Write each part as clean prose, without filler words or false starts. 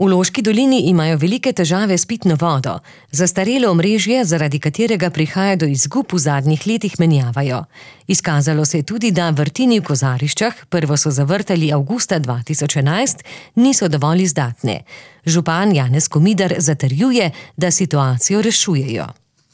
V Loški dolini imajo velike težave s pitno vodo. Zastarelo omrežje, zaradi katerega prihaja do izgub, v zadnjih letih menjavajo. Izkazalo se je tudi, da vrtini v Kozariščah, prvo so zavrtali avgusta 2011, niso dovolj izdatne. Župan Janez Komidar zatrjuje, da situacijo rešujejo.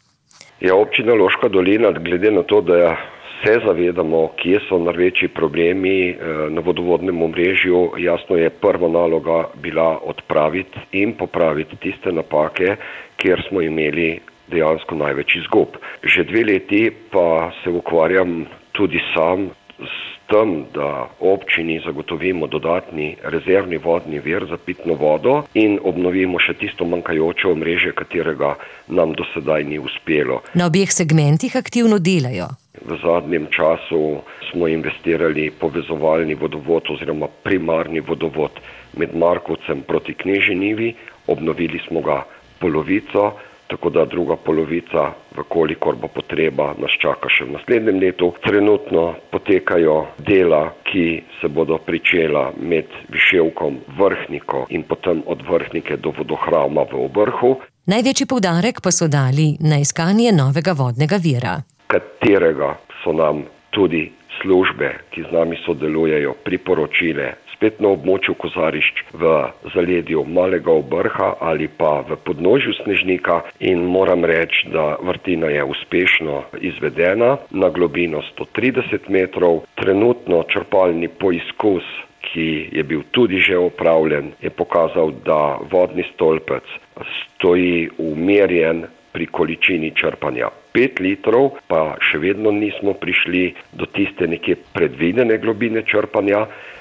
Občina Loška dolina, glede na to, da se zavedamo, kje so največji problemi na vodovodnem omrežju, jasno je prva naloga bila odpraviti in popraviti tiste napake, kjer smo imeli dejansko največ izgub. Že 2 leti pa se ukvarjam tudi sam s tem, da občini zagotovimo dodatni rezervni vodni vir za pitno vodo in obnovimo še tisto manjkajoče omrežje, katerega nam do sedaj ni uspelo. Na obeh segmentih aktivno delajo. V zadnjem času smo investirali povezovalni vodovod oziroma primarni vodovod med Markovcem proti Knežji Njivi. Obnovili smo ga polovico, tako da druga polovica, kolikor bo potreba, nas čaka še v naslednjem letu. Trenutno potekajo dela, ki se bodo pričela med Viševkom, Vrhniko in potem od Vrhnike do vodohrama v Obrhu. Največji poudarek pa so dali na iskanje novega vodnega vira, katerega so nam tudi službe, ki z nami sodelujejo, priporočile spet na območju Kozarišč v zaledju Malega Obrha ali pa v podnožju Snežnika, in moram reči, da vrtina je uspešno izvedena na globino 130 metrov. Trenutno črpalni poizkus, ki je bil tudi že opravljen, je pokazal, da vodni stolpec stoji umerjen pri količini črpanja 5 litrov, pa še vedno nismo prišli do tiste nekje predvidene globine črpanja,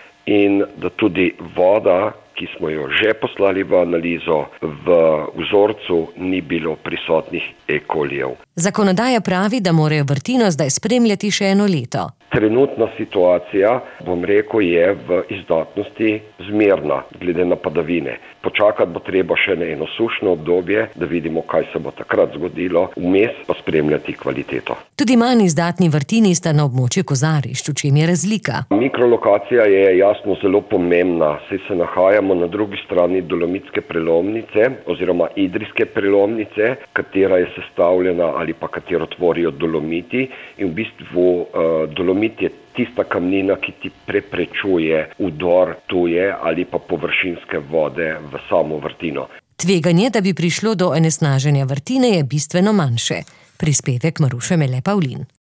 in da tudi voda, ki smo jo že poslali v analizo, v vzorcu ni bilo prisotnih E. colijev. Zakonodaja pravi, da morajo vrtino zdaj spremljati še 1 leto. Trenutna situacija, bom rekel, je v izdatnosti zmerna, glede na padavine. Počakati bo treba še na eno sušno obdobje, da vidimo, kaj se bo takrat zgodilo, vmes pa spremljati kvaliteto. Tudi manj izdatni vrtini sta na območju Kozarišč, v čem je razlika? Mikrolokacija je jasno zelo pomembna, saj se nahajamo na drugi strani Dolomitske prelomnice oziroma Idrijske prelomnice, katera je sestavljena ali pa katero tvorijo dolomiti, in v bistvu dolomit je tista kamnina, ki ti preprečuje vdor tuje ali pa površinske vode v samo vrtino. Tveganje, da bi prišlo do onesnaženja vrtine, je bistveno manjše. Prispevek Maruše Mele Pavlin.